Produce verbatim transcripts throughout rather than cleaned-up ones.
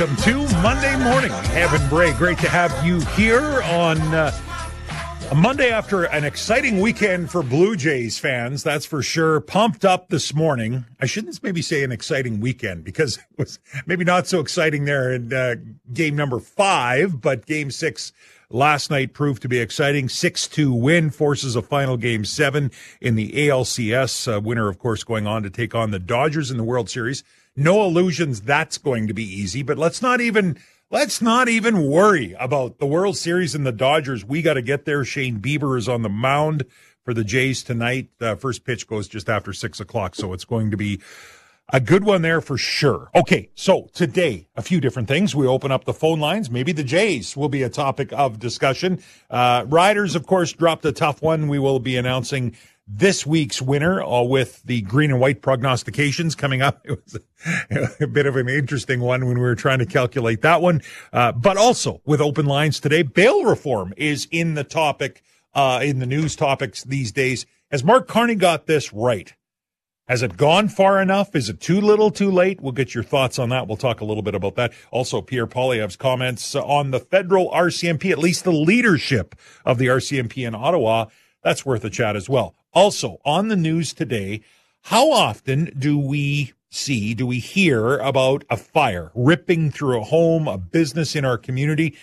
welcome to Monday Morning. Evan Bray, great to have you here on uh, a Monday after an exciting weekend for Blue Jays fans, that's for sure. Pumped up this morning. I shouldn't maybe say an exciting weekend because it was maybe not so exciting there in uh, game number five, but game six last night proved to be exciting. six two win forces a final game seven in the A L C S. Uh, winner, of course, going on to take on the Dodgers in the World Series. No illusions that's going to be easy, but let's not even let's not even worry about the World Series and the Dodgers. We got to get there. Shane Bieber is on the mound for the Jays tonight. Uh, first pitch goes just after six o'clock, so it's going to be a good one there for sure. Okay, so today, a few different things. We open up the phone lines. Maybe the Jays will be a topic of discussion. Uh, Riders, of course, dropped a tough one. We will be announcing this week's winner uh, with the green and white prognostications coming up. It was a, a bit of an interesting one when we were trying to calculate that one. Uh, but also with open lines today, bail reform is in the topic, uh, in the news topics these days. Has Mark Carney got this right? Has it gone far enough? Is it too little, too late? We'll get your thoughts on that. We'll talk a little bit about that. Also, Pierre Poilievre's comments on the federal R C M P, at least the leadership of the R C M P in Ottawa. That's worth a chat as well. Also, on the news today, how often do we see, do we hear about a fire ripping through a home, a business in our community?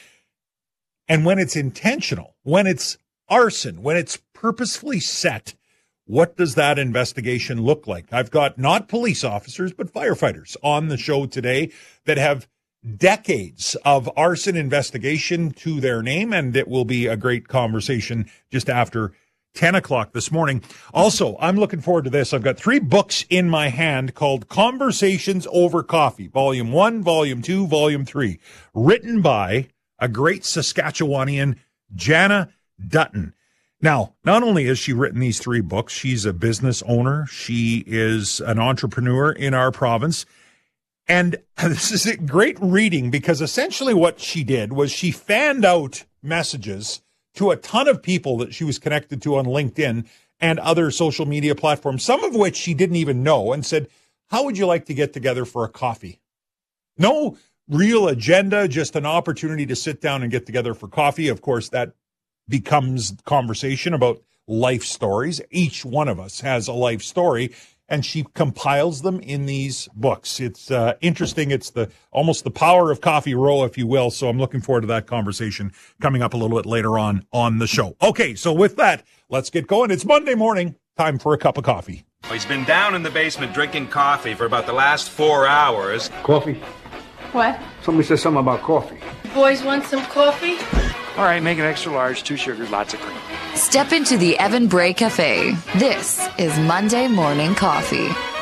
And when it's intentional, when it's arson, when it's purposefully set, what does that investigation look like? I've got not police officers, but firefighters on the show today that have decades of arson investigation to their name, and it will be a great conversation just after ten o'clock this morning. Also, I'm looking forward to this. I've got three books in my hand called Conversations Over Coffee, Volume one, Volume two, Volume three, written by a great Saskatchewanian, Jana Dutton. Now, not only has she written these three books, she's a business owner. She is an entrepreneur in our province. And this is a great reading because essentially what she did was she fanned out messages to a ton of people that she was connected to on LinkedIn and other social media platforms, some of which she didn't even know, and said, how would you like to get together for a coffee? No real agenda, just an opportunity to sit down and get together for coffee. Of course, that becomes conversation about life stories. Each one of us has a life story, and she compiles them in these books. It's uh, interesting. It's the almost the power of Coffee Row, if you will. So I'm looking forward to that conversation coming up a little bit later on on the show. Okay, so with that, let's get going. It's Monday morning. Time for a cup of coffee. He's been down in the basement drinking coffee for about the last four hours. Coffee? What? Somebody said something about coffee. Boys want some coffee? All right, make it extra large, two sugars, lots of cream. Step into the Evan Bray Cafe. This is Monday Morning Coffee.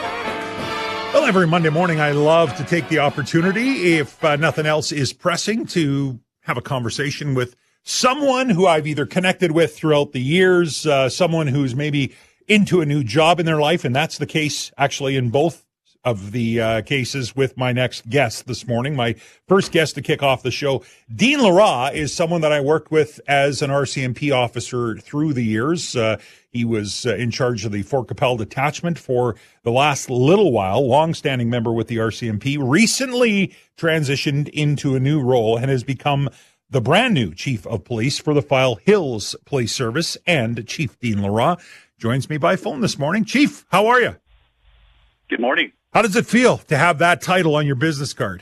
Well, every Monday morning, I love to take the opportunity, if uh, nothing else is pressing, to have a conversation with someone who I've either connected with throughout the years, uh, someone who's maybe into a new job in their life, and that's the case actually in both of the uh, cases with my next guest this morning. My first guest to kick off the show, Dean Laraw, is someone that I worked with as an R C M P officer through the years. Uh, he was uh, in charge of the Fort Capel detachment for the last little while, longstanding member with the R C M P, recently transitioned into a new role and has become the brand new chief of police for the File Hills Police Service. And Chief Dean Laraw joins me by phone this morning. Chief, how are you? Good morning. How does it feel to have that title on your business card?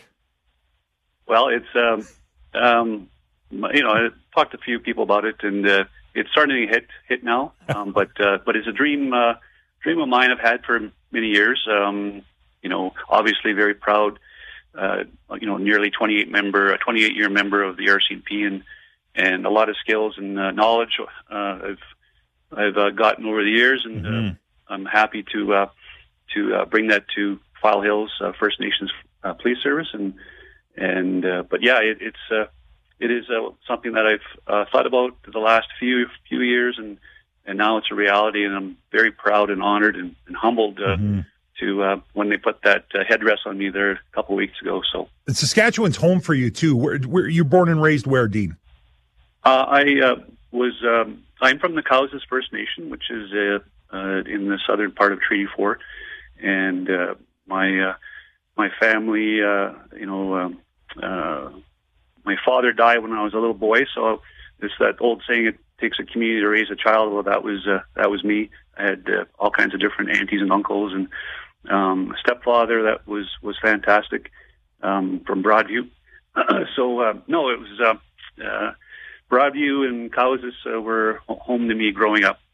Well, it's, um, um, you know, I talked to a few people about it, and uh, it's starting to hit hit now. Um, but uh, but it's a dream uh, dream of mine I've had for many years. Um, you know, obviously very proud. Uh, you know, nearly twenty-eight member, a twenty-eight year member of the R C M P, and and a lot of skills and uh, knowledge uh, I've I've uh, gotten over the years, and mm-hmm. uh, I'm happy to. Uh, to uh, bring that to File Hills uh, First Nations uh, Police Service, and and uh, but yeah, it, it's uh, it is uh, something that I've uh, thought about the last few few years, and and now it's a reality, and I'm very proud and honored and, and humbled uh, mm-hmm. to uh, when they put that uh, headdress on me there a couple of weeks ago. So Saskatchewan's home for you too. Where, where you're born and raised, where, Dean? Uh, I uh, was um, I'm from the Cowes First Nation, which is uh, uh, in the southern part of Treaty Four. And uh, my uh, my family, uh, you know, um, uh, my father died when I was a little boy, so it's that old saying, it takes a community to raise a child. Well, that was uh, that was me. I had uh, all kinds of different aunties and uncles, and um, a stepfather that was, was fantastic um, from Broadview. so, uh, no, it was uh, uh, Broadview and Cowes uh, were home to me growing up.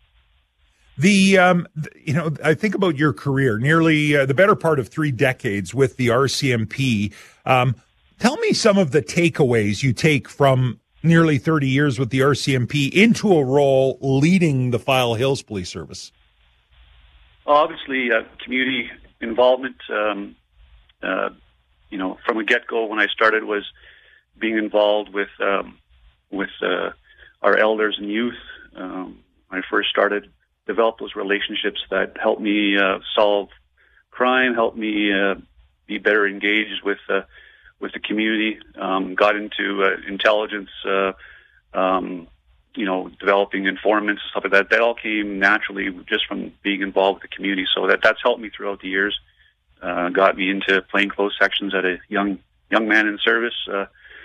The, um, you know, I think about your career, nearly uh, the better part of three decades with the R C M P. Um, tell me some of the takeaways you take from nearly thirty years with the R C M P into a role leading the File Hills Police Service. Obviously, uh, community involvement, um, uh, you know, from the get-go when I started was being involved with, um, with uh, our elders and youth. Um, when I first started, develop those relationships that help me uh, solve crime, help me uh, be better engaged with uh, with the community. Um, got into uh, intelligence, uh, um, you know, developing informants and stuff like that. That all came naturally just from being involved with the community. So that that's helped me throughout the years. Uh, got me into plainclothes sections at a young young man in service, uh,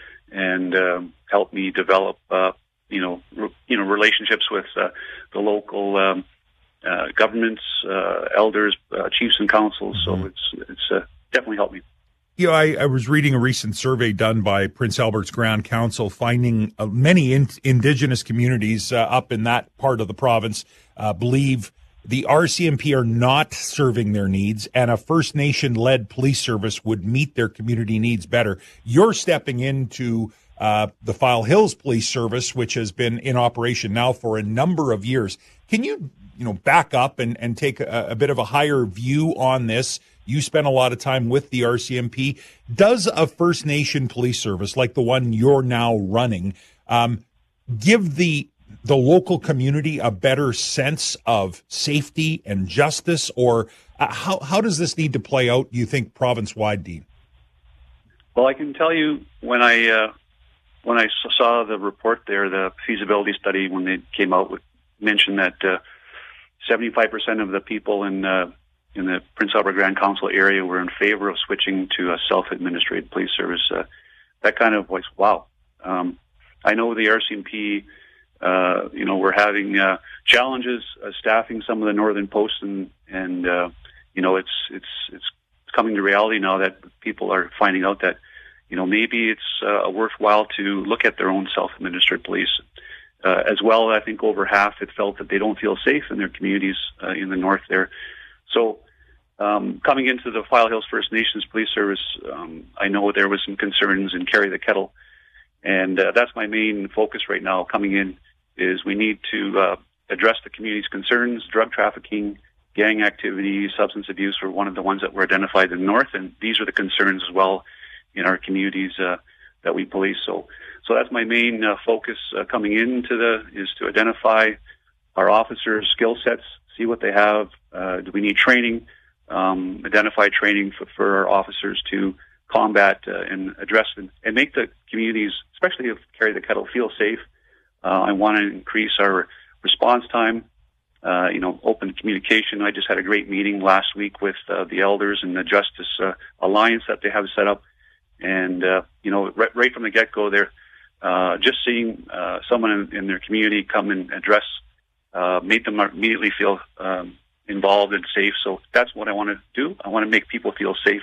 and um, helped me develop, uh, you know, re- you know, relationships with uh, the local. Um, Uh, governments, uh, elders, uh, chiefs and councils. So mm-hmm. it's it's uh, definitely helped me. You know, I, I was reading a recent survey done by Prince Albert's Grand Council, finding uh, many in, Indigenous communities uh, up in that part of the province uh, believe the R C M P are not serving their needs, and a First Nation-led police service would meet their community needs better. You're stepping into uh, the File Hills Police Service, which has been in operation now for a number of years. Can you you know, back up and, and take a, a bit of a higher view on this? You spent a lot of time with the R C M P. Does a First Nation police service like the one you're now running um, give the the local community a better sense of safety and justice, or uh, how how does this need to play out, you think, province-wide, Dean? Well, I can tell you when I uh, when I saw the report there, the feasibility study, when they came out with mentioned that uh, seventy-five percent of the people in uh, in the Prince Albert Grand Council area were in favor of switching to a self-administrated police service. Uh, that kind of was, wow. Um, I know the R C M P, uh, you know, we're having uh, challenges uh, staffing some of the northern posts, and and uh, you know, it's it's it's coming to reality now that people are finding out that, you know, maybe it's uh, worthwhile to look at their own self-administered police. Uh, as well, I think over half had felt that they don't feel safe in their communities uh, in the north there. So um, coming into the File Hills First Nations Police Service, um, I know there was some concerns in Carry the Kettle. And uh, that's my main focus right now coming in, is we need to uh, address the community's concerns. Drug trafficking, gang activity, substance abuse were one of the ones that were identified in the north. And these are the concerns as well in our communities uh, that we police. So So that's my main uh, focus uh, coming into the, is to identify our officers' skill sets, see what they have. Uh, do we need training? Um, identify training for, for our officers to combat uh, and address and, and make the communities, especially if Carry the Kettle, feel safe. Uh, I want to increase our response time, uh, you know, open communication. I just had a great meeting last week with uh, the elders and the Justice uh, Alliance that they have set up. And, uh, you know, right, right from the get-go there, Uh, just seeing uh, someone in, in their community come and address, uh, made them immediately feel um, involved and safe. So that's what I want to do. I want to make people feel safe,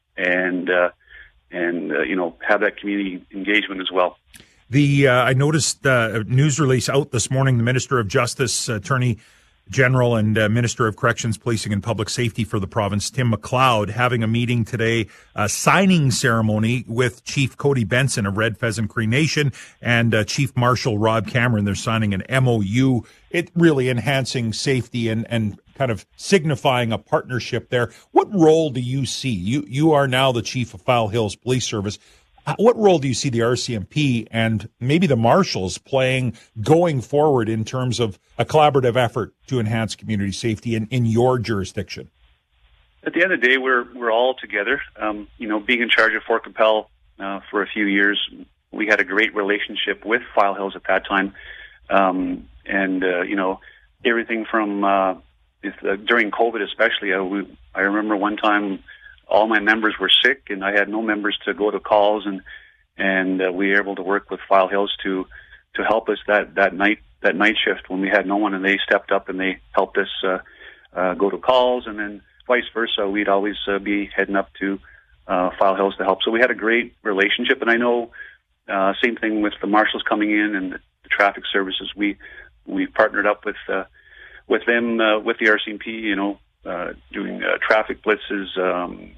and uh, and uh, you know, have that community engagement as well. The uh, I noticed uh, a news release out this morning. The Minister of Justice, Attorney General and uh, Minister of Corrections, Policing and Public Safety for the province, Tim McLeod, having a meeting today, a signing ceremony with Chief Cody Benson of Red Pheasant Cree Nation and uh, Chief Marshal Rob Cameron. They're signing an M O U. It really enhancing safety and, and kind of signifying a partnership there. What role do you see? You, you are now the Chief of File Hills Police Service. What role do you see the R C M P and maybe the marshals playing going forward in terms of a collaborative effort to enhance community safety in, in your jurisdiction? At the end of the day, we're we're all together. Um, you know, being in charge of Fort Qu'Appelle uh, for a few years, we had a great relationship with File Hills at that time, um, and uh, you know, everything from uh, if, uh, during COVID, especially. Uh, we, I remember one time all my members were sick, and I had no members to go to calls, and and uh, we were able to work with File Hills to to help us that that night that night shift when we had no one, and they stepped up and they helped us uh, uh, go to calls, and then vice versa. We'd always uh, be heading up to uh, File Hills to help. So we had a great relationship, and I know uh, same thing with the marshals coming in and the, the traffic services. We we partnered up with uh, with them uh, with the R C M P, you know, uh, doing uh, traffic blitzes, um,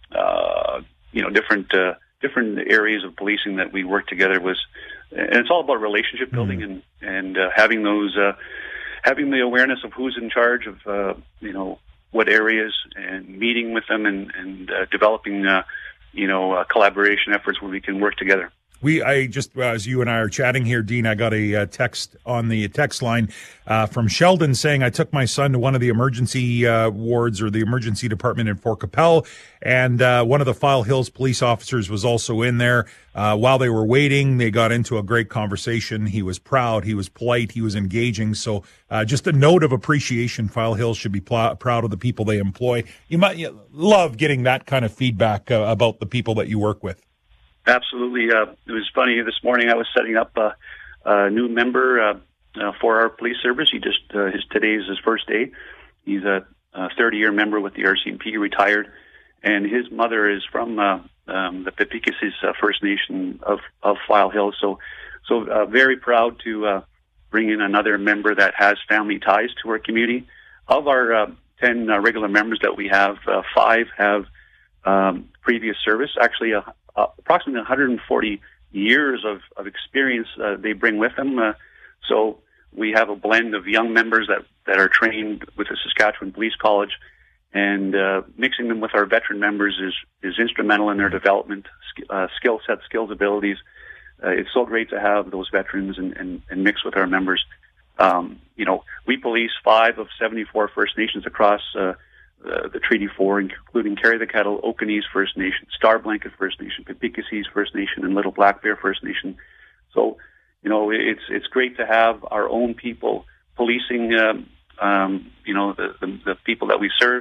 uh, you know, different uh, different areas of policing that we work together was. And it's all about relationship building and and uh, having those uh, having the awareness of who's in charge of uh, you know what areas, and meeting with them and and uh, developing uh, you know uh, collaboration efforts where we can work together. We, I just, uh, as you and I are chatting here, Dean, I got a uh, text on the text line uh, from Sheldon saying, I took my son to one of the emergency uh, wards or the emergency department in Fort Capel, and uh, one of the File Hills police officers was also in there. Uh, while they were waiting, they got into a great conversation. He was proud, he was polite, he was engaging. So uh, just a note of appreciation. File Hills should be pl- proud of the people they employ. You might you love getting that kind of feedback uh, about the people that you work with. Absolutely. Uh, it was funny. This morning I was setting up a, a new member uh, uh, for our police service. He just uh, his today is his first day. He's a thirty-year member with the R C M P, retired, and his mother is from uh, um, the Pipikasis uh, First Nation of, of File Hills. So, so uh, very proud to uh, bring in another member that has family ties to our community. Of our uh, ten uh, regular members that we have, uh, five have um, previous service. Actually, a Uh, approximately one hundred forty years of, of experience uh, they bring with them. Uh, so we have a blend of young members that, that are trained with the Saskatchewan Police College, and uh, mixing them with our veteran members is, is instrumental in their development, uh, skill set, skills, abilities. Uh, it's so great to have those veterans and, and, and mix with our members. Um, you know, we police five of seventy-four First Nations across uh, Uh, the Treaty Four, including Carry the Kettle, Okanese First Nation, Star Blanket First Nation, Pipikasis First Nation, and Little Black Bear First Nation. So, you know, it's it's great to have our own people policing, um, um, you know, the, the the people that we serve,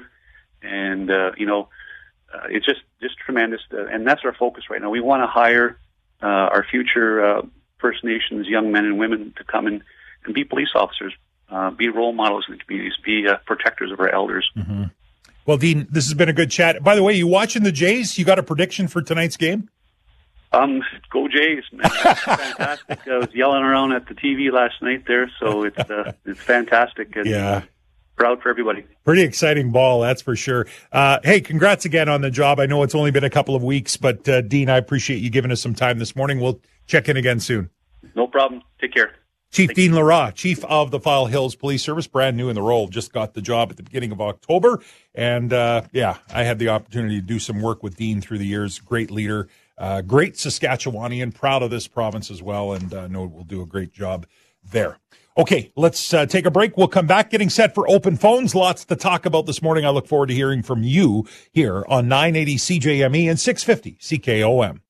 and uh, you know, uh, it's just just tremendous, uh, and that's our focus right now. We want to hire uh, our future uh, First Nations young men and women to come in and be police officers, uh, be role models in the communities, be uh, protectors of our elders. Mm-hmm. Well, Dean, this has been a good chat. By the way, you watching the Jays? You got a prediction for tonight's game? Um, go Jays, man. That's fantastic. I was yelling around at the T V last night there, so it's uh, it's fantastic. And yeah. Proud for everybody. Pretty exciting ball, that's for sure. Uh, hey, congrats again on the job. I know it's only been a couple of weeks, but uh, Dean, I appreciate you giving us some time this morning. We'll check in again soon. No problem. Take care. Chief Thank Dean you. Lara, Chief of the File Hills Police Service, brand new in the role, just got the job at the beginning of October. And, uh, yeah, I had the opportunity to do some work with Dean through the years. Great leader, uh, great Saskatchewanian, proud of this province as well, and uh, know we'll do a great job there. Okay, let's uh, take a break. We'll come back getting set for open phones. Lots to talk about this morning. I look forward to hearing from you here on nine eighty C J M E and six fifty C K O M.